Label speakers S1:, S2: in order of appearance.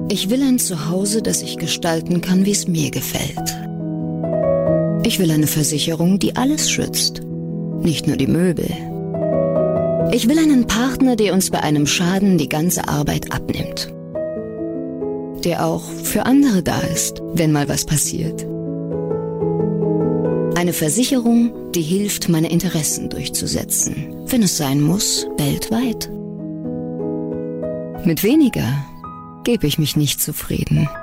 S1: Ich will ein Zuhause, das ich gestalten kann, wie es mir gefällt. Ich will eine Versicherung, die alles schützt, nicht nur die Möbel. Ich will einen Partner, der uns bei einem Schaden die ganze Arbeit abnimmt. Der auch für andere da ist, wenn mal was passiert. Eine Versicherung, die hilft, meine Interessen durchzusetzen, wenn es sein muss, weltweit. Mit weniger gebe ich mich nicht zufrieden.